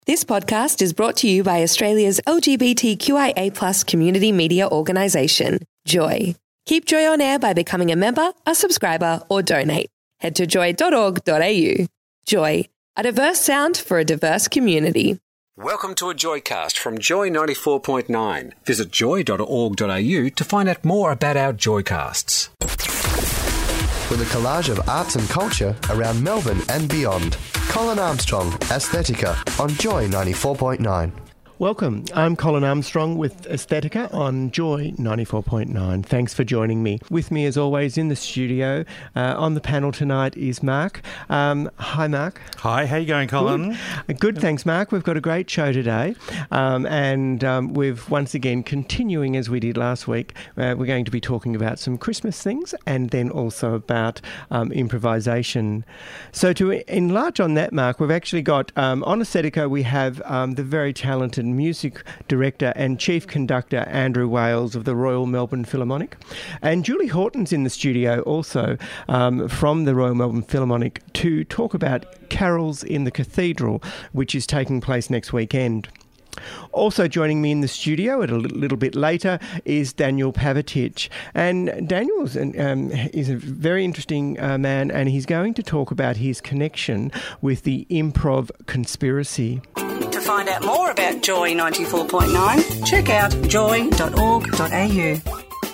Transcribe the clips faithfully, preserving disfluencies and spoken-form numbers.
This podcast is brought to you by Australia's L G B T Q I A plus community media organisation, Joy. Keep Joy on air by becoming a member, a subscriber or donate. Head to joy dot org dot a u. Joy, a diverse sound for a diverse community. Welcome to a Joycast from Joy ninety-four point nine. Visit joy dot org dot a u to find out more about our Joycasts. With a collage of arts and culture around Melbourne and beyond. Colin Armstrong, Aesthetica on Joy ninety-four point nine. Welcome. I'm Colin Armstrong with Aesthetica on Joy ninety-four point nine. Thanks for joining me. With me, as always, in the studio, uh, on the panel tonight is Mark. Um, hi, Mark. Hi, how you going, Colin? Good, Good thanks, Mark. We've got a great show today. Um, and um, we've once again, continuing as we did last week, uh, we're going to be talking about some Christmas things and then also about um, improvisation. So to enlarge on that, Mark, we've actually got, um, on Aesthetica, we have um, the very talented music director and chief conductor Andrew Wales of the Royal Melbourne Philharmonic. And Julie Horton's in the studio also um, from the Royal Melbourne Philharmonic to talk about Carols in the Cathedral, which is taking place next weekend. Also joining me in the studio at a little bit later is Daniel Pavitich. And Daniel um, is a very interesting uh, man, and he's going to talk about his connection with the improv conspiracy. To find out more about Joy ninety-four point nine, check out joy dot org dot a u.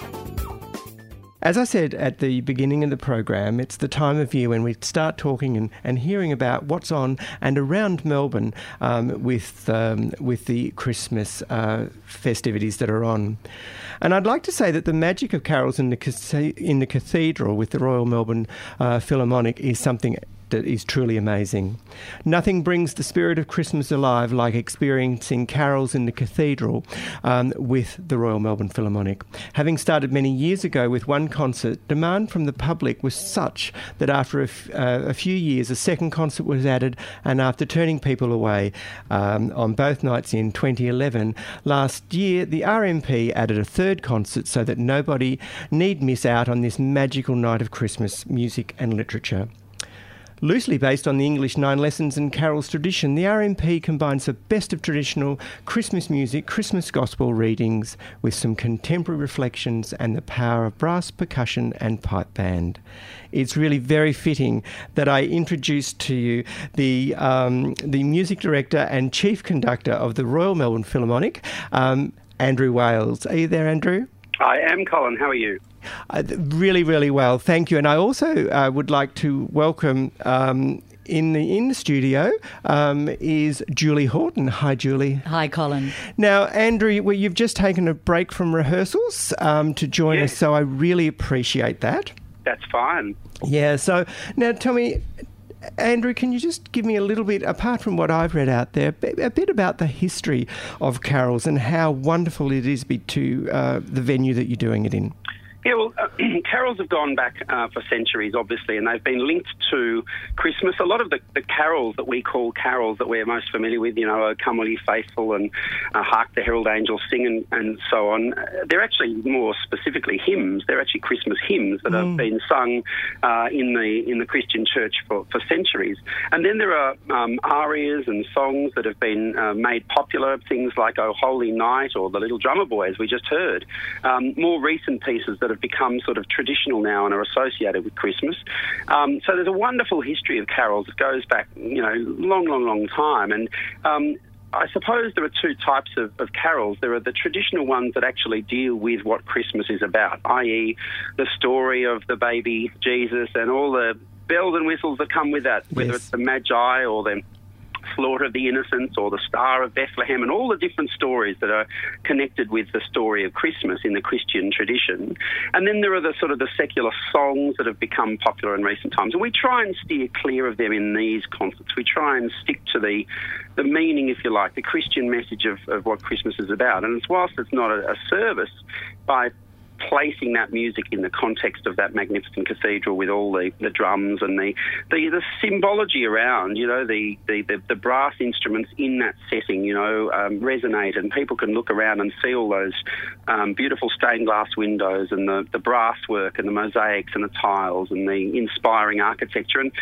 As I said at the beginning of the program, it's the time of year when we start talking and, and hearing about what's on and around Melbourne um, with um, with the Christmas uh, festivities that are on. And I'd like to say that the magic of carols in the in the cathedral with the Royal Melbourne uh, Philharmonic is something that is truly amazing. Nothing brings the spirit of Christmas alive like experiencing carols in the cathedral um, with the Royal Melbourne Philharmonic. Having started many years ago with one concert, demand from the public was such that after a, f- uh, a few years, a second concert was added, and after turning people away um, on both nights in twenty eleven, last year the R M P added a third concert so that nobody need miss out on this magical night of Christmas music and literature. Loosely based on the English Nine Lessons and Carols tradition, the R M P combines the best of traditional Christmas music, Christmas gospel readings, with some contemporary reflections and the power of brass, percussion and pipe band. It's really very fitting that I introduce to you the um, the music director and chief conductor of the Royal Melbourne Philharmonic, um, Andrew Wales. Are you there, Andrew? I am, Colin. How are you? Uh, really, really well. Thank you. And I also uh, would like to welcome um, in the in the studio um, is Julie Horton. Hi, Julie. Hi, Colin. Now, Andrew, well, you've just taken a break from rehearsals um, to join yes. us, so I really appreciate that. That's fine. Yeah. So now tell me, Andrew, can you just give me a little bit, apart from what I've read out there, a bit about the history of carols and how wonderful it is be to uh, the venue that you're doing it in? Yeah, well, uh, carols have gone back uh, for centuries, obviously, and they've been linked to Christmas. A lot of the, the carols that we call carols that we're most familiar with, you know, O Come All Ye Faithful and uh, Hark the Herald Angels Sing and, and so on, uh, they're actually more specifically hymns. They're actually Christmas hymns that mm. have been sung uh, in the in the Christian church for, for centuries. And then there are um, arias and songs that have been uh, made popular, things like O Holy Night or The Little Drummer Boy, as we just heard. Um, more recent pieces that have become sort of traditional now and are associated with Christmas. Um, so there's a wonderful history of carols that goes back, you know, long, long, long time. And um, I suppose there are two types of, of carols. There are the traditional ones that actually deal with what Christmas is about, that is the story of the baby Jesus and all the bells and whistles that come with that, whether yes. it's the Magi or the Slaughter of the Innocents or the Star of Bethlehem and all the different stories that are connected with the story of Christmas in the Christian tradition. And then there are the sort of the secular songs that have become popular in recent times. And we try and steer clear of them in these concerts. We try and stick to the the meaning, if you like, the Christian message of, of what Christmas is about. And it's, whilst it's not a, a service, by placing that music in the context of that magnificent cathedral with all the, the drums and the, the the symbology around, you know, the, the, the, the brass instruments in that setting, you know, um, resonate, and people can look around and see all those um, beautiful stained glass windows and the, the brass work and the mosaics and the tiles and the inspiring architecture. And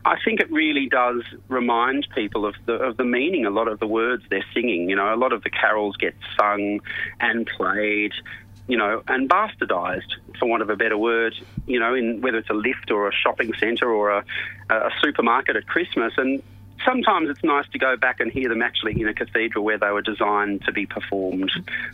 I think it really does remind people of the of the meaning, a lot of the words they're singing. You know, a lot of the carols get sung and played, you know, and bastardised, for want of a better word, you know, in whether it's a lift or a shopping centre or a, a supermarket at Christmas. And sometimes it's nice to go back and hear them actually in a cathedral where they were designed to be performed,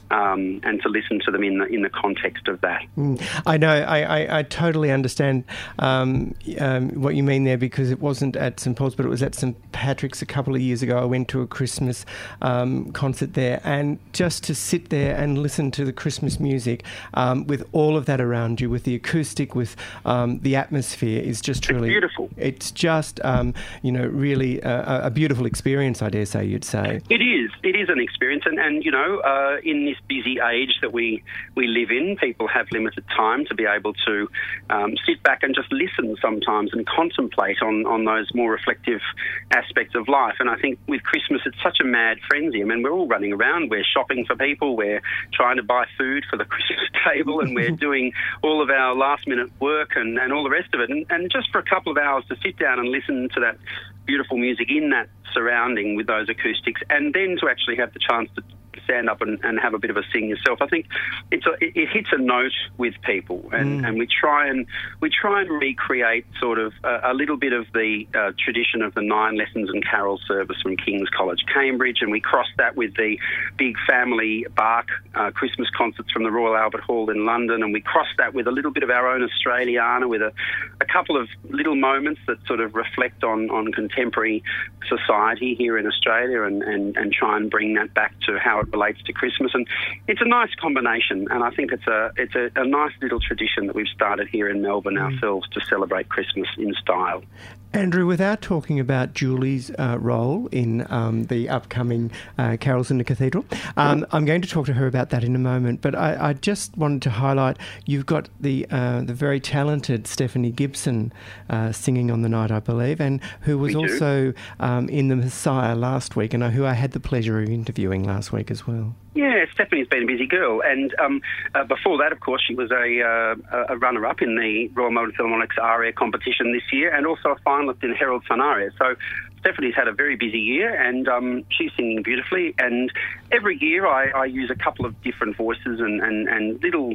um, and to listen to them in the in the context of that. Mm. I know, I, I, I totally understand um, um, what you mean there, because it wasn't at St Paul's, but it was at St Patrick's a couple of years ago. I went to a Christmas um, concert there, and just to sit there and listen to the Christmas music um, with all of that around you, with the acoustic, with um, the atmosphere, is just truly... It's beautiful. It's just, um, you know, really... Uh, A, a beautiful experience, I dare say you'd say. It is. It is an experience. And, and you know, uh, in this busy age that we, we live in, people have limited time to be able to um, sit back and just listen sometimes and contemplate on, on those more reflective aspects of life. And I think with Christmas, it's such a mad frenzy. I mean, we're all running around. We're shopping for people. We're trying to buy food for the Christmas table, and we're doing all of our last-minute work and, and all the rest of it. And, and just for a couple of hours to sit down and listen to that beautiful music in that surrounding with those acoustics, and then to actually have the chance to stand up and, and have a bit of a sing yourself. I think it's a, it, it hits a note with people, and, mm. and we try and we try and recreate sort of a, a little bit of the uh, tradition of the nine lessons and carol service from King's College, Cambridge, and we cross that with the big family bark uh, Christmas concerts from the Royal Albert Hall in London, and we cross that with a little bit of our own Australiana, with a, a couple of little moments that sort of reflect on, on contemporary society here in Australia, and, and, and try and bring that back to how it relates to Christmas. And it's a nice combination, and I think it's a it's a, a nice little tradition that we've started here in Melbourne mm. ourselves to celebrate Christmas in style. Andrew, without talking about Julie's uh, role in um, the upcoming uh, Carols in the Cathedral, um, I'm going to talk to her about that in a moment, but I, I just wanted to highlight you've got the uh, the very talented Stephanie Gibson uh, singing on the night, I believe, and who was we also um, in The Messiah last week, and who I had the pleasure of interviewing last week as well. Yeah, Stephanie's been a busy girl, and um, uh, before that, of course, she was a, uh, a runner-up in the Royal Melbourne Philharmonic's aria competition this year, and also a finalist in Herald's Sun aria. So Stephanie's had a very busy year, and um, she's singing beautifully. And every year, I, I use a couple of different voices and, and, and little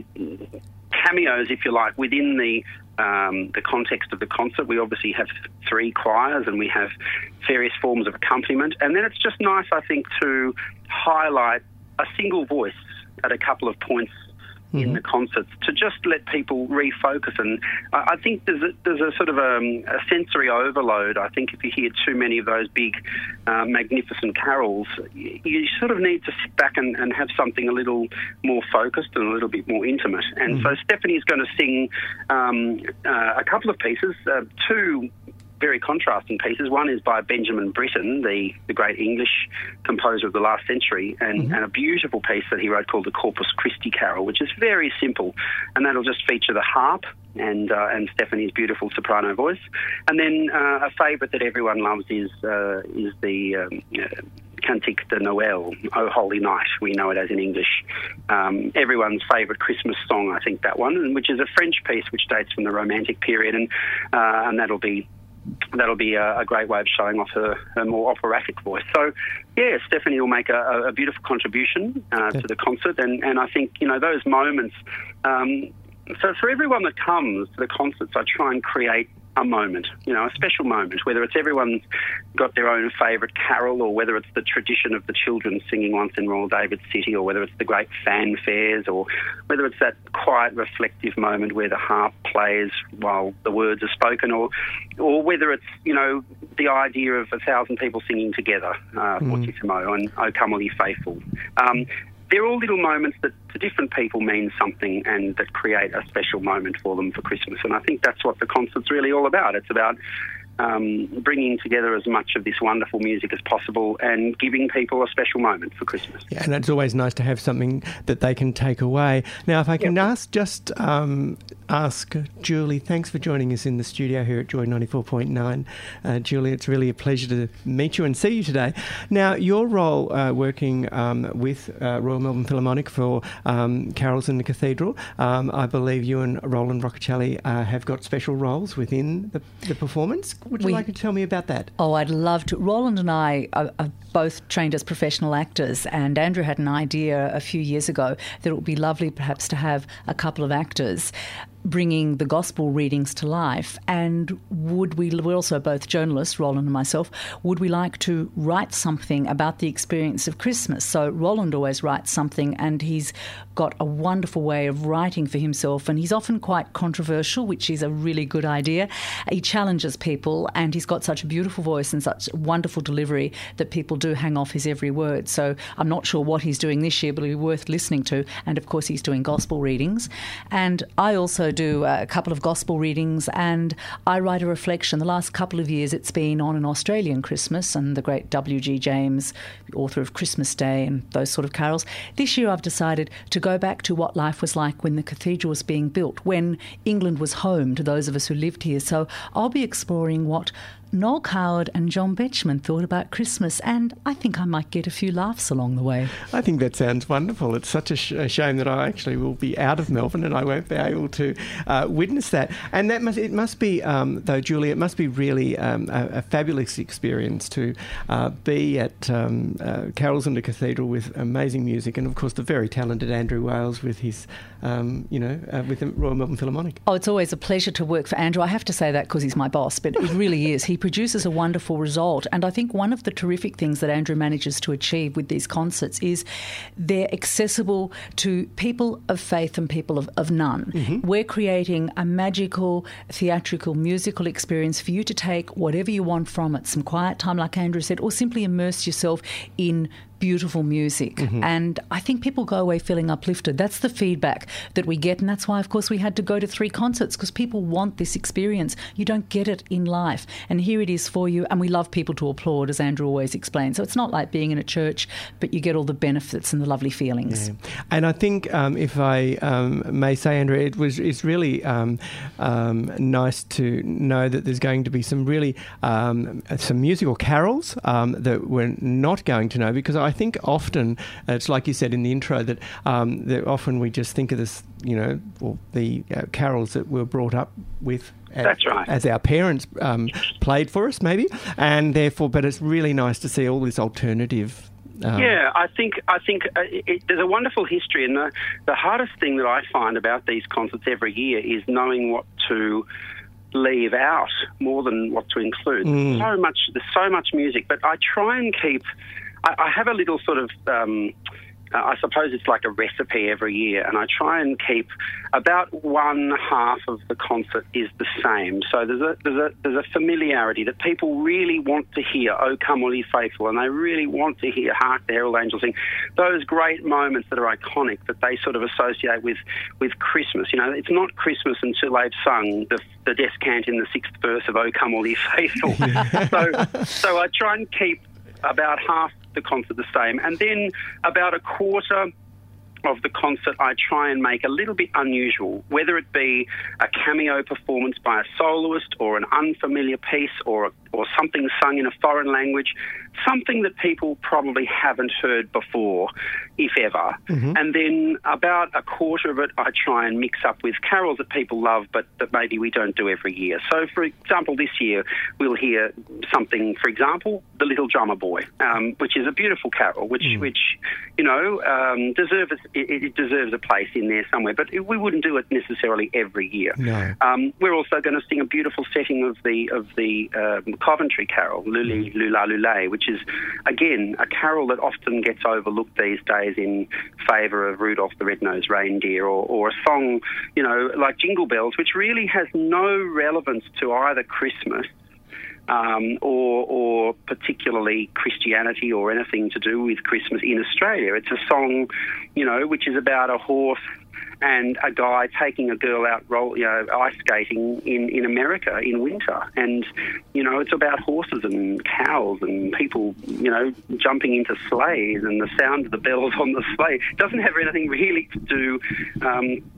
cameos, if you like, within the um, the context of the concert. We obviously have three choirs, and we have various forms of accompaniment, and then it's just nice, I think, to highlight a single voice at a couple of points mm-hmm. in the concerts, to just let people refocus. And I, I think there's a, there's a sort of a, a sensory overload. I think if you hear too many of those big, uh, magnificent carols, you, you sort of need to sit back and, and have something a little more focused and a little bit more intimate. And mm-hmm. so Stephanie's going to sing um, uh, a couple of pieces, uh, two very contrasting pieces. One is by Benjamin Britten, the, the great English composer of the last century, and, mm-hmm. and a beautiful piece that he wrote called the Corpus Christi Carol, which is very simple, and that'll just feature the harp and uh, and Stephanie's beautiful soprano voice. And then uh, a favourite that everyone loves is uh, is the um, uh, Cantique de Noël, O Holy Night, we know it as in English. Um, everyone's favourite Christmas song, I think, that one, which is a French piece which dates from the Romantic period, and uh, and that'll be That'll be a, a great way of showing off her, her more operatic voice. So, yeah, Stephanie will make a, a beautiful contribution uh, yeah. to the concert, and, and I think, you know, those moments... Um, so for everyone that comes to the concerts, I try and create a moment, you know, a special moment, whether it's everyone's got their own favourite carol, or whether it's the tradition of the children singing once in Royal David City, or whether it's the great fanfares, or whether it's that quiet, reflective moment where the harp plays while the words are spoken, or or whether it's, you know, the idea of a thousand people singing together, uh, mm. Fortissimo and O Come All Ye Faithful. Um, They're all little moments that to different people mean something, and that create a special moment for them for Christmas. And I think that's what the concert's really all about. It's about um, bringing together as much of this wonderful music as possible and giving people a special moment for Christmas. Yeah, and it's always nice to have something that they can take away. Now, if I can yep. ask, just um, ask Julie, thanks for joining us in the studio here at Joy ninety-four point nine. Uh, Julie, it's really a pleasure to meet you and see you today. Now, your role uh, working um, with uh, Royal Melbourne Philharmonic for um, Carols in the Cathedral, um, I believe you and Roland Roccacelli uh, have got special roles within the, the performance. Would you We- like to tell me about that? Oh, I'd love to. Roland and I are, are both trained as professional actors, and Andrew had an idea a few years ago that it would be lovely perhaps to have a couple of actors bringing the gospel readings to life. And would we, we're also both journalists, Roland and myself, would we like to write something about the experience of Christmas? So Roland always writes something, and he's got a wonderful way of writing for himself, and he's often quite controversial, which is a really good idea. He challenges people, and he's got such a beautiful voice and such wonderful delivery that people do hang off his every word. So I'm not sure what he's doing this year, but it'll be worth listening to. And of course, he's doing gospel readings. And I also do a couple of gospel readings, and I write a reflection. The last couple of years it's been on an Australian Christmas and the great W G James, the author of Christmas Day and those sort of carols. This year I've decided to go back to what life was like when the cathedral was being built, when England was home to those of us who lived here. So I'll be exploring what Noel Coward and John Betchman thought about Christmas, and I think I might get a few laughs along the way. I think that sounds wonderful. It's such a, sh- a shame that I actually will be out of Melbourne and I won't be able to uh, witness that. And that must, it must be, um, though, Julie, it must be really um, a, a fabulous experience to uh, be at um, uh, Carols in the Cathedral with amazing music, and of course the very talented Andrew Wales with his, um, you know, uh, with the Royal Melbourne Philharmonic. Oh, it's always a pleasure to work for Andrew. I have to say that because he's my boss, but it really is. He produces a wonderful result. And I think one of the terrific things that Andrew manages to achieve with these concerts is they're accessible to people of faith and people of, of none. Mm-hmm. We're creating a magical, theatrical, musical experience for you to take whatever you want from it, some quiet time, like Andrew said, or simply immerse yourself in beautiful music. Mm-hmm. And I think people go away feeling uplifted. That's the feedback that we get, and that's why, of course, we had to go to three concerts, because people want this experience. You don't get it in life, and here it is for you, and we love people to applaud, as Andrew always explains. So it's not like being in a church, but you get all the benefits and the lovely feelings. Yeah. And I think, um, if I um, may say, Andrew, it was it's really um, um, nice to know that there's going to be some really um, some musical carols um, that we're not going to know, because I think often, uh, it's like you said in the intro, that, um, that often we just think of this, you know, well, the uh, carols that we're brought up with. As, That's right. As our parents um, played for us, maybe, and therefore, but it's really nice to see all this alternative. Um, yeah, I think I think uh, it, there's a wonderful history, and the, the hardest thing that I find about these concerts every year is knowing what to leave out more than what to include. Mm. So much, there's so much music, but I try and keep. I, I have a little sort of. Um, Uh, I suppose it's like a recipe every year, and I try and keep about one half of the concert is the same. So there's a there's a there's a familiarity that people really want to hear, "O Come All Ye Faithful," and they really want to hear "Hark the Herald Angels Sing." Those great moments that are iconic that they sort of associate with with Christmas. You know, it's not Christmas until they've sung the the descant in the sixth verse of "O Come All Ye Faithful." so so I try and keep about half the concert the same, and then about a quarter of the concert I try and make a little bit unusual, whether it be a cameo performance by a soloist or an unfamiliar piece or or something sung in a foreign language, something that people probably haven't heard before, if ever. Mm-hmm. And then about a quarter of it I try and mix up with carols that people love but that maybe we don't do every year. So, for example, this year we'll hear something, for example, The Little Drummer Boy, um, which is a beautiful carol, which, mm. which you know, um, deserves it, it deserves a place in there somewhere, but we wouldn't do it necessarily every year. No. Um, we're also going to sing a beautiful setting of the of the um, Coventry carol, Luli Lula Lule, which is, again, a carol that often gets overlooked these days in favour of Rudolph the Red-Nosed Reindeer, or, or a song, you know, like Jingle Bells, which really has no relevance to either Christmas um, or, or particularly Christianity or anything to do with Christmas in Australia. It's a song, you know, which is about a horse and a guy taking a girl out roll, you know, ice skating in, in America in winter. And, you know, it's about horses and cows and people, you know, jumping into sleighs and the sound of the bells on the sleigh. It doesn't have anything really to do um,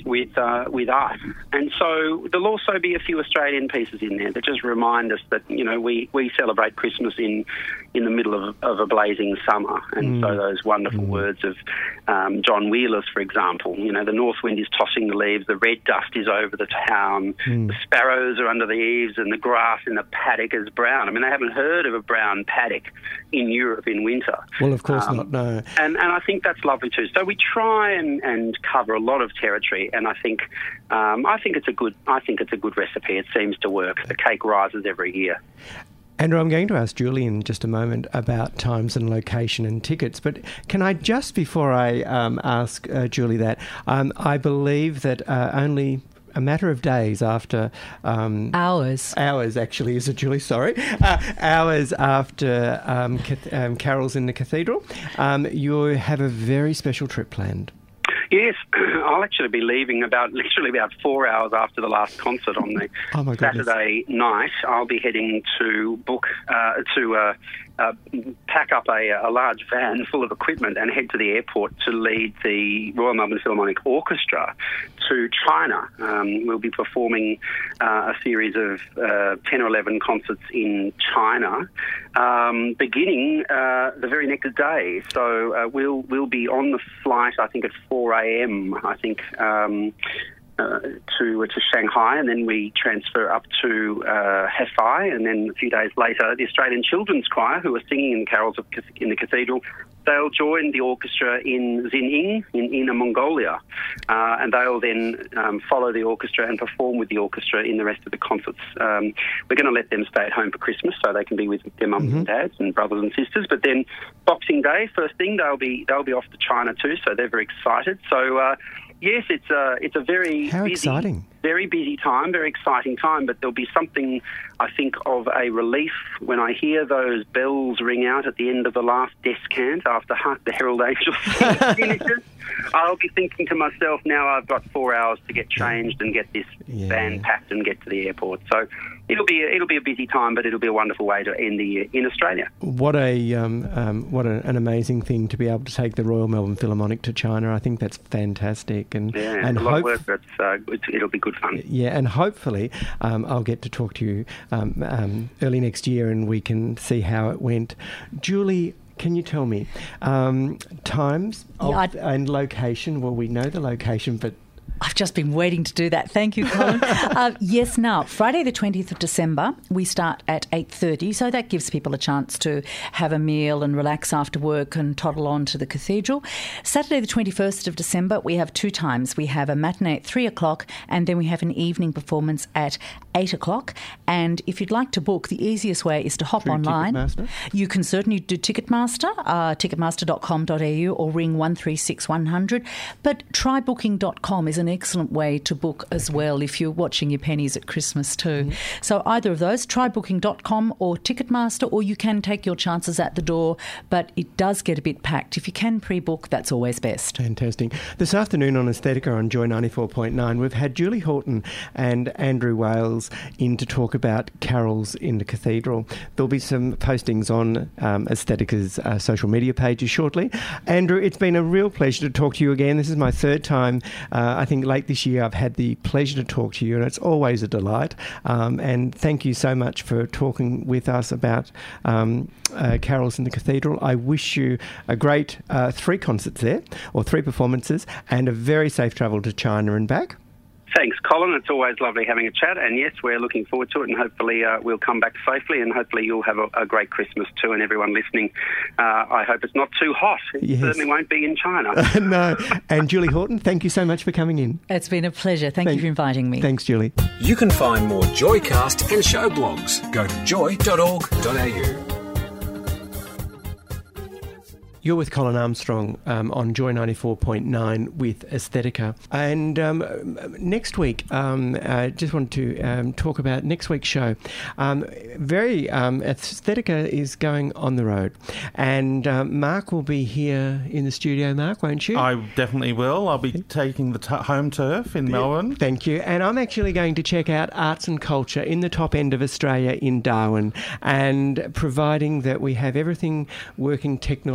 with uh, with art. And so there'll also be a few Australian pieces in there that just remind us that, you know, we, we celebrate Christmas in in the middle of, of a blazing summer. And mm. so those wonderful mm. words of um, John Wheeler's, for example, you know, the north wind is tossing the leaves, the red dust is over the town, mm. the sparrows are under the eaves, and the grass in the paddock is brown. I mean, they haven't heard of a brown paddock in Europe in winter. Well, of course um, not, no. And, and I think that's lovely too. So we try and, and cover a lot of territory, and I think um, I think it's a good I think it's a good recipe. It seems to work. The cake rises every year. Andrew, I'm going to ask Julie in just a moment about times and location and tickets, but can I just, before I um, ask uh, Julie that, um, I believe that uh, only a matter of days after... Um, hours. Hours, actually, is it, Julie? Sorry. Uh, hours after um, cath- um, Carols in the Cathedral, um, you have a very special trip planned. Yes, I'll actually be leaving about literally about four hours after the last concert on the oh my Saturday night. I'll be heading to book uh, to uh, uh, pack up a, a large van full of equipment and head to the airport to lead the Royal Melbourne Philharmonic Orchestra to China. Um, we'll be performing uh, a series of uh, ten or eleven concerts in China, um, beginning uh, the very next day. So uh, we'll we'll be on the flight, I think, at four a.m. I think. Um, Uh, to to Shanghai, and then we transfer up to uh, Hefei, and then a few days later, the Australian Children's Choir, who are singing in the carols of, in the cathedral, they'll join the orchestra in Xining in Inner Mongolia, uh, and they'll then um, follow the orchestra and perform with the orchestra in the rest of the concerts. Um, we're going to let them stay at home for Christmas so they can be with their mums mm-hmm. and dads and brothers and sisters. But then Boxing Day, first thing, they'll be they'll be off to China too, so they're very excited. So. Uh, Yes, it's a it's a very How busy, exciting. very busy time, very exciting time. But there'll be something, I think, of a relief when I hear those bells ring out at the end of the last descant after Hark the Herald Angels finishes. I'll be thinking to myself, now I've got four hours to get changed and get this yeah. van packed and get to the airport. So it'll be a, it'll be a busy time, but it'll be a wonderful way to end the year in Australia. What a um, um, what a, an amazing thing to be able to take the Royal Melbourne Philharmonic to China. I think that's fantastic, and yeah, and a lot hope- of work. But it's, uh, it's, it'll be good fun. Yeah, and hopefully um, I'll get to talk to you um, um, early next year, and we can see how it went. Julie, can you tell me um, times of, yeah, and location? Well, we know the location, but I've just been waiting to do that. Thank you, Colin. uh, yes, now, Friday the twentieth of December, we start at eight thirty, so that gives people a chance to have a meal and relax after work and toddle on to the cathedral. Saturday the twenty-first of December, we have two times. We have a matinee at three o'clock, and then we have an evening performance at eight o'clock. And if you'd like to book, the easiest way is to hop Through online. Ticketmaster? You can certainly do Ticketmaster, uh, ticketmaster dot com dot a u, or ring one three six one hundred. But try booking dot com is an excellent way to book as well if you're watching your pennies at Christmas too. Mm-hmm. So either of those, try booking dot com or Ticketmaster, or you can take your chances at the door, but it does get a bit packed. If you can pre-book, that's always best. Fantastic. This afternoon on Aesthetica on Joy ninety-four point nine, we've had Julie Horton and Andrew Wales in to talk about carols in the cathedral. There'll be some postings on um, Aesthetica's uh, social media pages shortly. Andrew, it's been a real pleasure to talk to you again. This is my third time, uh, I think late this year, I've had the pleasure to talk to you, and it's always a delight. Um, and thank you so much for talking with us about um, uh, carols in the cathedral. I wish you a great uh, three concerts there, or three performances, and a very safe travel to China and back. Thanks, Colin. It's always lovely having a chat, and yes, we're looking forward to it, and hopefully uh, we'll come back safely, and hopefully you'll have a, a great Christmas too, and everyone listening, uh, I hope it's not too hot. It yes. certainly won't be in China. No. And Julie Horton, thank you so much for coming in. It's been a pleasure. Thank, Thank you for inviting me. Thanks, Julie. You can find more Joycast and show blogs. Go to joy dot org dot a u. You're with Colin Armstrong um, on Joy ninety-four point nine with Aesthetica. And um, next week, um, I just want to um, talk about next week's show. Um, very, um, Aesthetica is going on the road. And um, Mark will be here in the studio, Mark, won't you? I definitely will. I'll be taking the t- home turf in Melbourne. Thank you. And I'm actually going to check out arts and culture in the top end of Australia in Darwin, and providing that we have everything working technologically,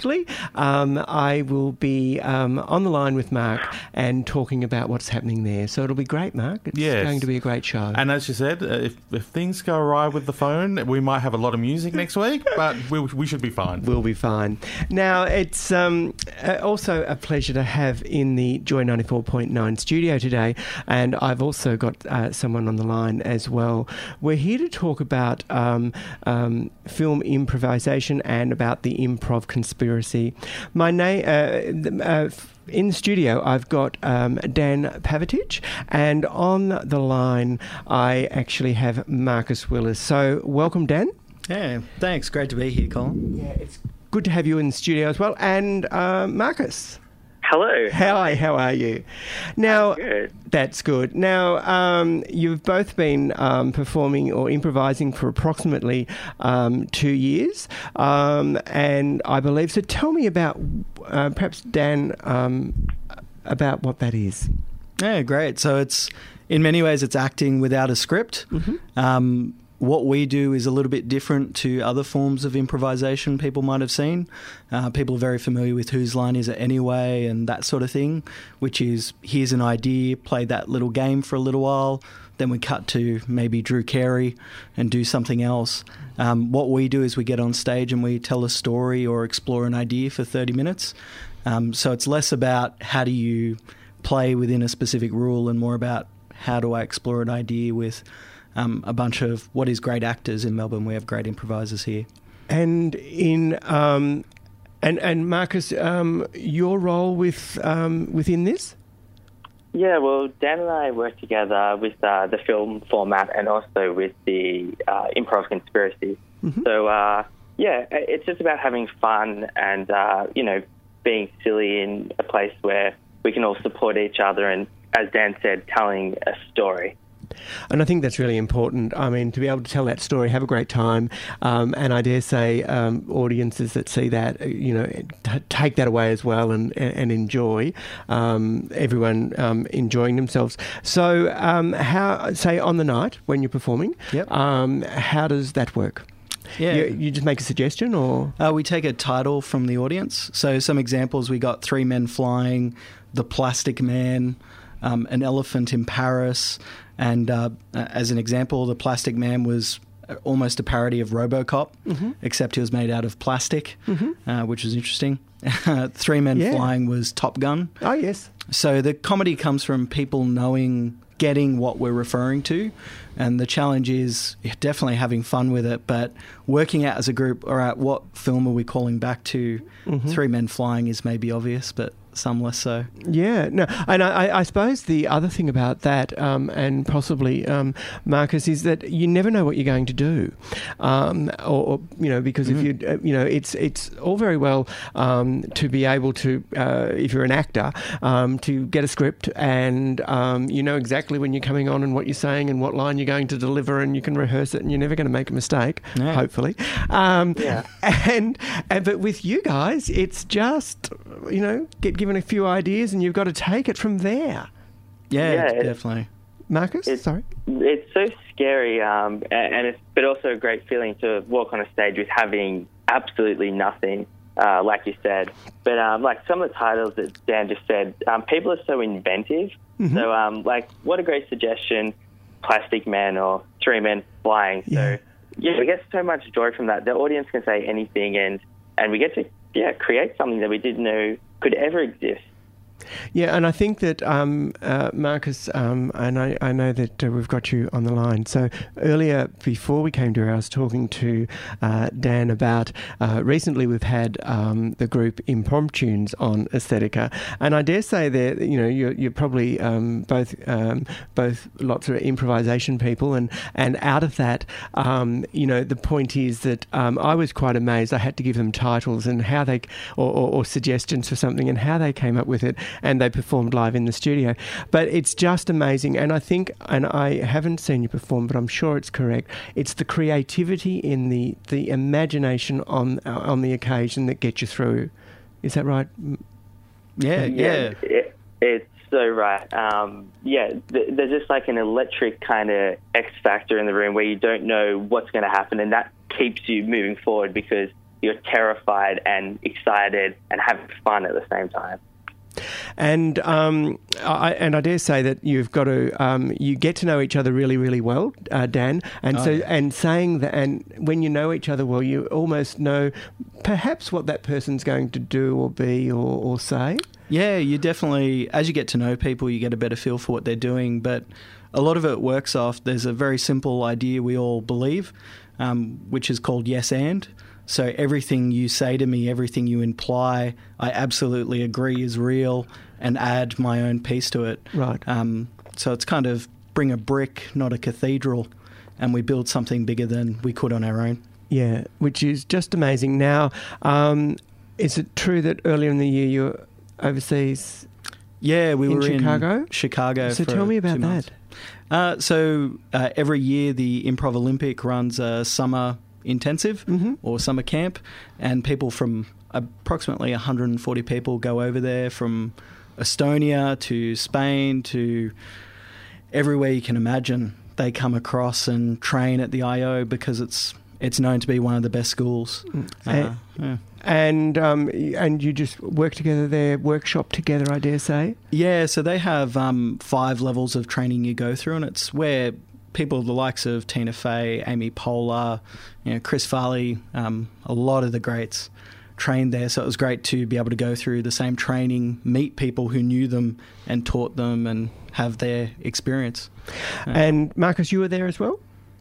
hopefully um, I will be um, on the line with Mark and talking about what's happening there. So it'll be great, Mark. It's Yes. going to be a great show. And as you said, uh, if, if things go awry with the phone, we might have a lot of music next week, but we, we should be fine. We'll be fine. Now, it's um, uh, also a pleasure to have in the Joy ninety-four point nine studio today, and I've also got uh, someone on the line as well. We're here to talk about um, um, film improvisation and about the improv conspiracy. My name... Uh, uh, In the studio, I've got um, Dan Pavitic, and on the line, I actually have Marcus Willis. So, welcome, Dan. Yeah, thanks. Great to be here, Colin. Yeah, it's good to have you in the studio as well. And uh, Marcus. Hello. Hi, how are you? Now, I'm good. That's good. Now, um, you've both been um, performing or improvising for approximately um, two years, um, and I believe, so tell me about, uh, perhaps Dan, um, about what that is. Yeah, great. So it's, in many ways, it's acting without a script. Mm-hmm. Um, what we do is a little bit different to other forms of improvisation people might have seen. Uh, people are very familiar with Whose Line Is It Anyway and that sort of thing, which is, here's an idea, play that little game for a little while, then we cut to maybe Drew Carey and do something else. Um, what we do is we get on stage and we tell a story or explore an idea for thirty minutes. Um, so it's less about how do you play within a specific rule and more about how do I explore an idea with Um, a bunch of what is great actors in Melbourne. We have great improvisers here. And in um, and and Marcus, um, your role with um, within this? Yeah, well, Dan and I work together with uh, the film format and also with the uh, improv conspiracy. Mm-hmm. So, uh, yeah, it's just about having fun and, uh, you know, being silly in a place where we can all support each other and, as Dan said, telling a story. And I think that's really important. I mean, to be able to tell that story, have a great time, um, and I dare say um, audiences that see that, you know, t- take that away as well and, and enjoy, um, everyone um, enjoying themselves. So, um, how, say, on the night when you're performing, Yep. um, how does that work? Yeah. You, you just make a suggestion, or? Uh, we take a title from the audience. So some examples, we got Three Men Flying, The Plastic Man, um, An Elephant in Paris. And uh, as an example, The Plastic Man was almost a parody of RoboCop, mm-hmm. except he was made out of plastic, mm-hmm. uh, which was interesting. Three Men Yeah. Flying was Top Gun. Oh, yes. So the comedy comes from people knowing, getting what we're referring to. And the challenge is definitely having fun with it, but working out as a group, all right, what film are we calling back to? Mm-hmm. Three Men Flying is maybe obvious, but some less so. Yeah, no, and I, I suppose the other thing about that, um, and possibly um, Marcus, is that you never know what you're going to do, um, or, or you know, because Mm-hmm. if you, uh, you know, it's it's all very well um, to be able to, uh, if you're an actor, um, to get a script and um, you know exactly when you're coming on and what you're saying and what line you're going to deliver, and you can rehearse it, and you're never going to make a mistake, Yeah. hopefully. Um, Yeah. And, and but with you guys, it's just, you know, get given a few ideas and you've got to take it from there. Yeah, Yeah, it- definitely. Marcus, It's- sorry. It's so scary, um, and and it's but also a great feeling to walk on a stage with having absolutely nothing, uh, like you said. But um, like some of the titles that Dan just said, um, people are so inventive. Mm-hmm. So um, like, what a great suggestion, Plastic Man or Three Men Flying. Yeah. So yeah, we get so much joy from that. The audience can say anything, and and we get to yeah create something that we didn't know could ever exist. Yeah, and I think that, um, uh, Marcus, um, and I, I know that uh, we've got you on the line. So earlier, before we came to here, I was talking to uh, Dan about, uh, recently we've had um, the group Impromptunes on Aesthetica, and I dare say that, you know, you're, you're probably um, both um, both lots of improvisation people, and, and out of that, um, you know, the point is that um, I was quite amazed. I had to give them titles and how they, or, or, or suggestions for something and how they came up with it, and they performed live in the studio. But it's just amazing, and I think, and I haven't seen you perform, but I'm sure it's correct, it's the creativity in the, the imagination on on the occasion that gets you through. Is that right? Yeah, yeah. It, it's so right. Um, yeah, th- there's just like an electric kind of X factor in the room where you don't know what's going to happen, and that keeps you moving forward because you're terrified and excited and having fun at the same time. And um, I, and I dare say that you've got to um, you get to know each other really, really well, uh, Dan. And Oh, so yeah. and saying that, and when you know each other well, you almost know perhaps what that person's going to do or be or, or say. Yeah, you definitely, as you get to know people, you get a better feel for what they're doing. But a lot of it works off, there's a very simple idea we all believe, um, which is called yes and. So everything you say to me, everything you imply, I absolutely agree is real and add my own piece to it. Right. Um, so it's kind of bring a brick, not a cathedral, and we build something bigger than we could on our own. Yeah, which is just amazing. Now, um, is it true that earlier in the year you were overseas? Yeah, we in were Chicago? in Chicago. So for tell me about two months. that. Uh, so uh, every year the Improv Olympic runs a summer intensive Mm-hmm. or summer camp, and people from approximately one hundred forty people go over there from Estonia to Spain to everywhere you can imagine. They come across and train at the I O because it's it's known to be one of the best schools. Uh, And, yeah. and, um, and you just work together there, workshop together, I dare say? Yeah, so they have um, five levels of training you go through, and it's where people the likes of Tina Fey, Amy Poehler, you know, Chris Farley, um, a lot of the greats trained there. So it was great to be able to go through the same training, meet people who knew them and taught them and have their experience. Uh, And Marcus, you were there as well?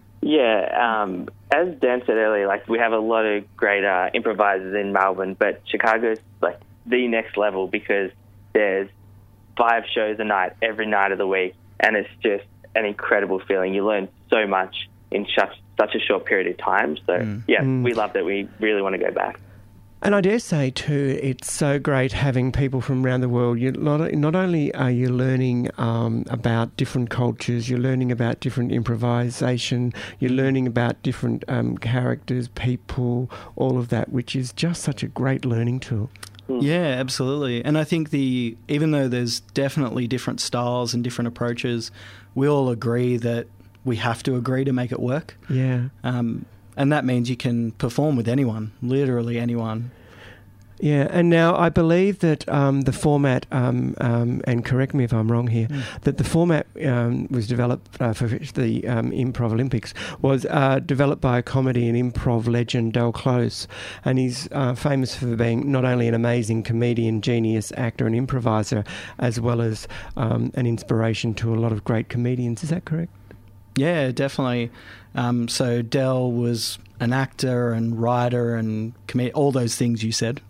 Yeah, um, as Dan said earlier, like we have a lot of great uh, improvisers in Melbourne, but Chicago's like the next level because there's five shows a night every night of the week, and it's just an incredible feeling. You learn so much in such such a short period of time. So Mm. yeah, Mm. we love that. We really want to go back. And I dare say too, it's so great having people from around the world. You not not only are you learning um, about different cultures, you're learning about different improvisation, you're learning about different um, characters, people, all of that, which is just such a great learning tool. Yeah, absolutely. And I think the even though there's definitely different styles and different approaches, we all agree that we have to agree to make it work. Yeah. Um, and that means you can perform with anyone, literally anyone. Yeah, and now I believe that um, the format, um, um, and correct me if I'm wrong here, Mm. that the format um, was developed uh, for the um, Improv Olympics was uh, developed by a comedy and improv legend, Del Close, and he's uh, famous for being not only an amazing comedian, genius, actor and improviser, as well as um, an inspiration to a lot of great comedians. Is that correct? Yeah, definitely. Um, so Del was an actor and writer and com- all those things you said,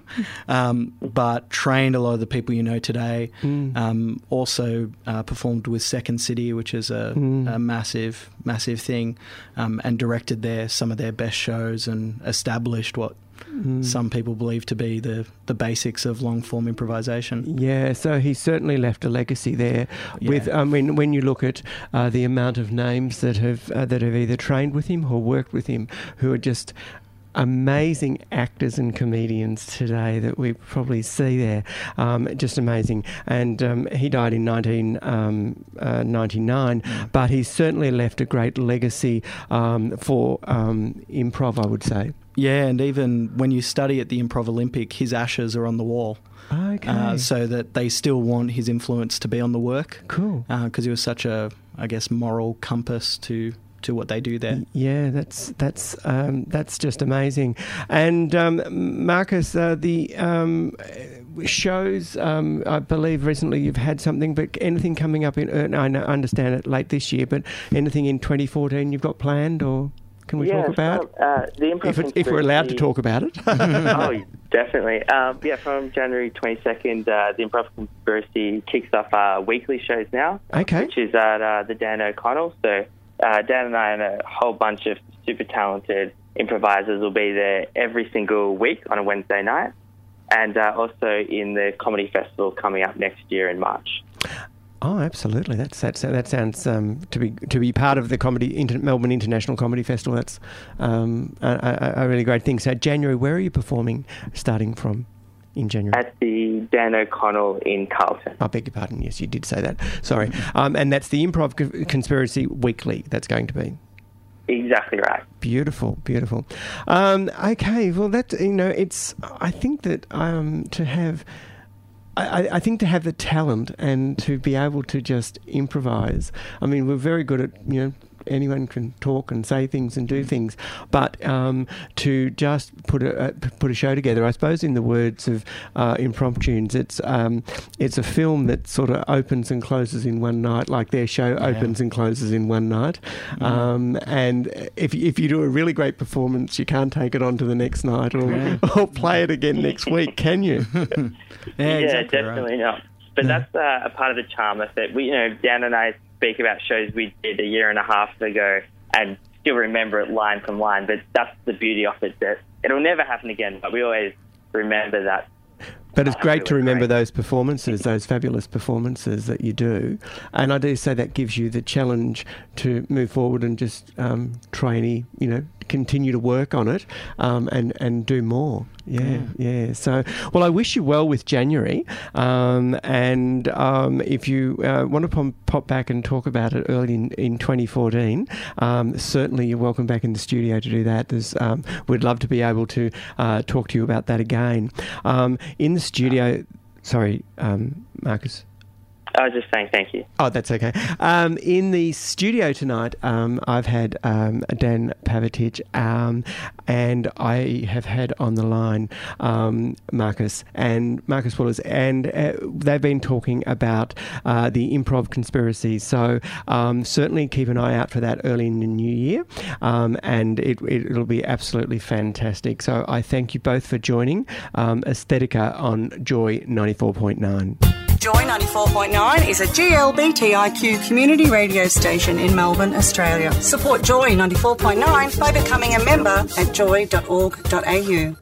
um, but trained a lot of the people you know today. Mm. Um, also uh, performed with Second City, which is a, Mm. a massive, massive thing, um, and directed their some of their best shows and established what Mm. some people believe to be the, the basics of long-form improvisation. Yeah, so he certainly left a legacy there. Yeah. With, I mean, when you look at uh, the amount of names that have uh, that have either trained with him or worked with him, who are just amazing actors and comedians today that we probably see there, um, just amazing. And um, he died in nineteen ninety-nine, Mm. but he's certainly left a great legacy um, for um, improv, I would say. Yeah, and even when you study at the Improv Olympic, his ashes are on the wall. Okay. Uh, so that they still want his influence to be on the work. Cool. Because he was such a, I guess, moral compass to, to what they do there. Yeah, that's that's um, that's just amazing. And um, Marcus, uh, the um, shows, um, I believe recently you've had something, but anything coming up in, uh, I know- understand it late this year, but anything in twenty fourteen you've got planned, or can we yeah, talk about? so, uh, the Improv If, it, if we're allowed to talk about it. Oh, definitely. Um, yeah, from January twenty-second, uh, the Improv Conspiracy kicks off our weekly shows now, Okay. which is at uh, the Dan O'Connell. So uh, Dan and I and a whole bunch of super talented improvisers will be there every single week on a Wednesday night, and uh, also in the Comedy Festival coming up next year in March. Oh, absolutely. That's that's that sounds um, to be to be part of the comedy Inter- Melbourne International Comedy Festival. That's um, a, a, a really great thing. So January, where are you performing? Starting from in January at the Dan O'Connell in Carlton. I beg your pardon. Yes, you did say that. Sorry. Um, and that's the Improv Co- Conspiracy Weekly. That's going to be. Exactly right. Beautiful, beautiful. Um, okay, well, that, you know, it's, I think that um, to have, I, I think to have the talent and to be able to just improvise, I mean, we're very good at, you know, anyone can talk and say things and do things, but um, to just put a uh, put a show together, I suppose, in the words of uh, Impromptunes, it's um, it's a film that sort of opens and closes in one night, like their show yeah. opens and closes in one night. Yeah. Um, and if if you do a really great performance, you can't take it on to the next night or yeah. or play it again next week, can you? yeah, yeah exactly definitely right. not. But no. that's uh, a part of the charm of it. We, you know, Dan and I speak about shows we did a year and a half ago and still remember it line from line, but that's the beauty of it, that it'll never happen again, but we always remember that. But it's great to remember those performances, those fabulous performances that you do. And I do say that gives you the challenge to move forward and just um, try any, you know, continue to work on it um, and, and do more. Yeah, yeah, yeah. So, well, I wish you well with January. Um, and um, if you uh, want to pop, pop back and talk about it early in, in twenty fourteen, um, certainly you're welcome back in the studio to do that. There's, um, we'd love to be able to uh, talk to you about that again. Um, in the studio, sorry, um, Marcus. I was just saying thank you. Oh, that's okay. Um, in the studio tonight, um, I've had um, Dan Pavitic, um, and I have had on the line um, Marcus and Marcus Woolers, and uh, they've been talking about uh, the improv conspiracy. So um, certainly keep an eye out for that early in the new year, um, and it, it, it'll be absolutely fantastic. So I thank you both for joining um, Aesthetica on Joy ninety-four point nine. Joy ninety-four point nine is a G L B T I Q community radio station in Melbourne, Australia. Support Joy ninety-four point nine by becoming a member at joy dot org dot a u.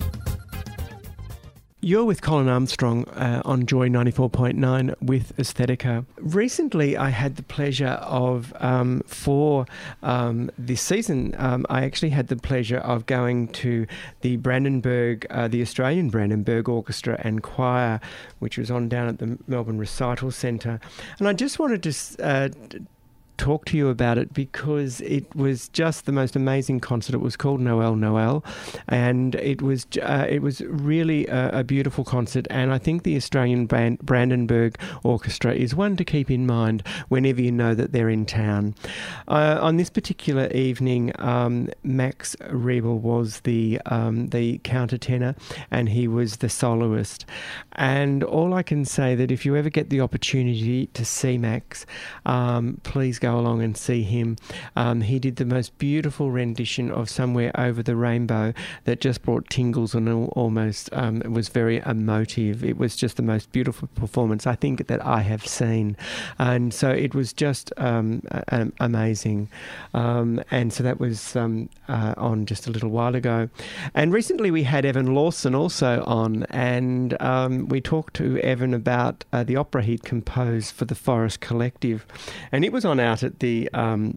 You're with Colin Armstrong uh, on Joy ninety-four point nine with Aesthetica. Recently, I had the pleasure of, um, for um, this season, um, I actually had the pleasure of going to the Brandenburg, uh, the Australian Brandenburg Orchestra and Choir, which was on down at the Melbourne Recital Centre. And I just wanted to uh, talk to you about it because it was just the most amazing concert. It was called Noel Noel, and it was uh, it was really a, a beautiful concert. And I think the Australian Brand- Brandenburg Orchestra is one to keep in mind whenever you know that they're in town. Uh, on this particular evening, um, Max Riebel was the um, the countertenor, and he was the soloist. And all I can say that if you ever get the opportunity to see Max, um, please go along and see him. Um, he did the most beautiful rendition of Somewhere Over the Rainbow that just brought tingles and almost um, it was very emotive. It was just the most beautiful performance I think that I have seen, and so it was just um, um, amazing. Um, and so that was um, uh, on just a little while ago. And recently we had Evan Lawson also on, and um, we talked to Evan about uh, the opera he'd composed for the Forest Collective, and it was on out at the um,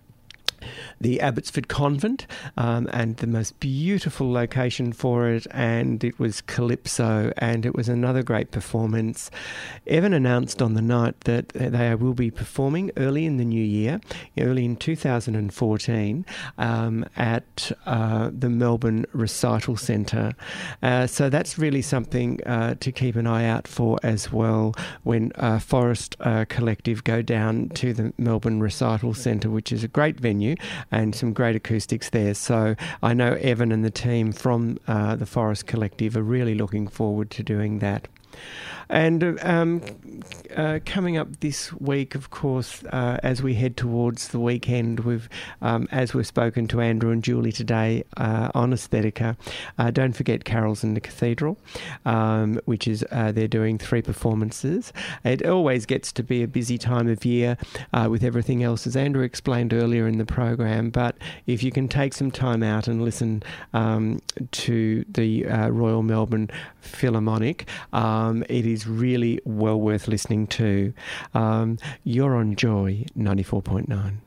the Abbotsford Convent, um, and the most beautiful location for it, and it was Calypso, and it was another great performance. Evan announced on the night that they will be performing early in the new year, early in two thousand fourteen, um, at uh, the Melbourne Recital Centre. Uh, so that's really something uh, to keep an eye out for as well when uh, Forest uh, Collective go down to the Melbourne Recital Centre, which is a great venue and some great acoustics there. So I know Evan and the team from uh, the Forest Collective are really looking forward to doing that. And um, uh, coming up this week, of course, uh, as we head towards the weekend, we've, um, as we've spoken to Andrew and Julie today uh, on Aesthetica, uh, don't forget Carols in the Cathedral, um, which is uh, they're doing three performances. It always gets to be a busy time of year uh, with everything else, as Andrew explained earlier in the program. But if you can take some time out and listen um, to the uh, Royal Melbourne Philharmonic, um, it is really well worth listening to. Um, you're on Joy ninety-four point nine.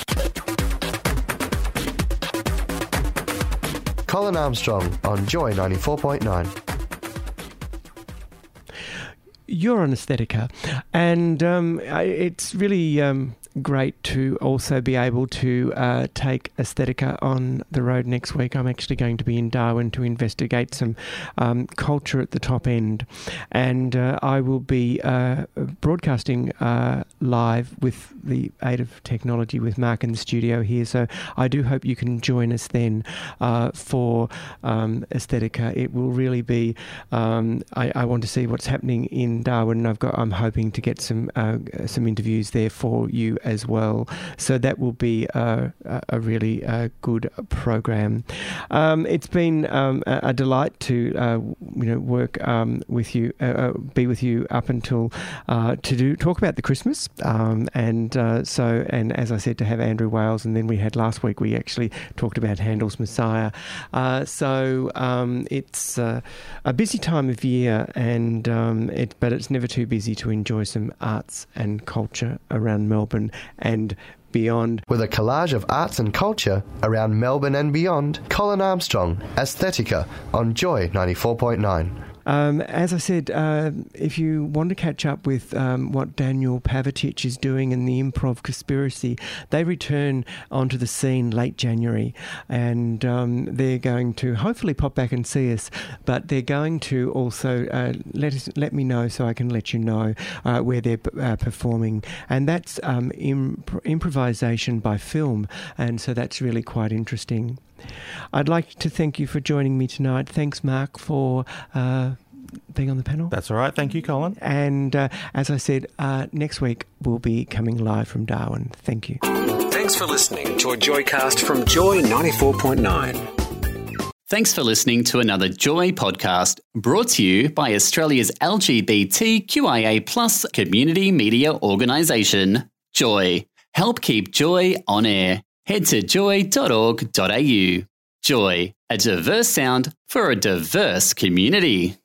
Colin Armstrong on Joy ninety-four point nine. You're on Aesthetica, and um, it's really um, great to also be able to uh, take Aesthetica on the road next week. I'm actually going to be in Darwin to investigate some um, culture at the top end. And uh, I will be uh, broadcasting uh, live with the aid of technology with Mark in the studio here. So I do hope you can join us then uh, for um, Aesthetica. It will really be, um, I, I want to see what's happening in Darwin. I've got, I'm hoping to get some uh, some interviews there for you as well. So that will be uh, a really uh, good program. Um, it's been um, a, a delight to uh, you know work um, with you, uh, uh, be with you up until uh, to do talk about the Christmas, um, and uh, so and as I said, to have Andrew Wales, and then we had last week we actually talked about Handel's Messiah. Uh, so um, it's uh, a busy time of year, and um, it but it's never too busy to enjoy some arts and culture around Melbourne and beyond. With a collage of arts and culture around Melbourne and beyond, Colin Armstrong, Aesthetica on Joy ninety-four point nine. Um, as I said, uh, if you want to catch up with um, what Daniel Pavitich is doing in the Improv Conspiracy, they return onto the scene late January, and um, they're going to hopefully pop back and see us, but they're going to also uh, let us let me know so I can let you know uh, where they're uh, performing, and that's um, imp- improvisation by film, and so that's really quite interesting. I'd like to thank you for joining me tonight. Thanks, Mark, for uh, being on the panel. That's all right. Thank you, Colin. And uh, as I said, uh, next week we'll be coming live from Darwin. Thank you. Thanks for listening to a Joycast from Joy ninety-four point nine. Thanks for listening to another Joy podcast brought to you by Australia's L G B T Q I A plus community media organisation, Joy. Help keep Joy on air. Head to joy dot org dot a u. Joy, a diverse sound for a diverse community.